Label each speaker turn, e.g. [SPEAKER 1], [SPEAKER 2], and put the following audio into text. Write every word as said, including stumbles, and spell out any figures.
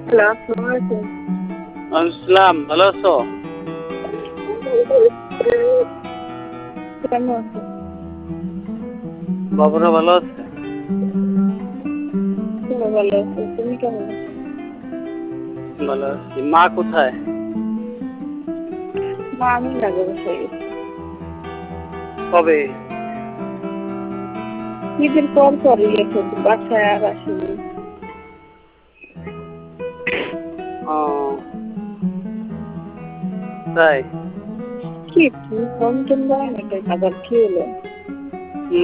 [SPEAKER 1] Hello, আসসালামু আলাইকুম।
[SPEAKER 2] আসসালাম, ভালো আছো?
[SPEAKER 1] কেমন আছো?
[SPEAKER 2] বাবুরা ভালো আছে?
[SPEAKER 1] তুমি ভালো আছো? তুমি কেমন আছো?
[SPEAKER 2] ভালো আছি। মা কোথায়?
[SPEAKER 1] মা আমি লাগে বসে গেছি।
[SPEAKER 2] কবে?
[SPEAKER 1] ঈদের পর পরই গেছে, বাসায় আর আসেনি।
[SPEAKER 2] ও তাই?
[SPEAKER 1] কি তুমি ফোন টোন দেয় না, আবার কি হলো?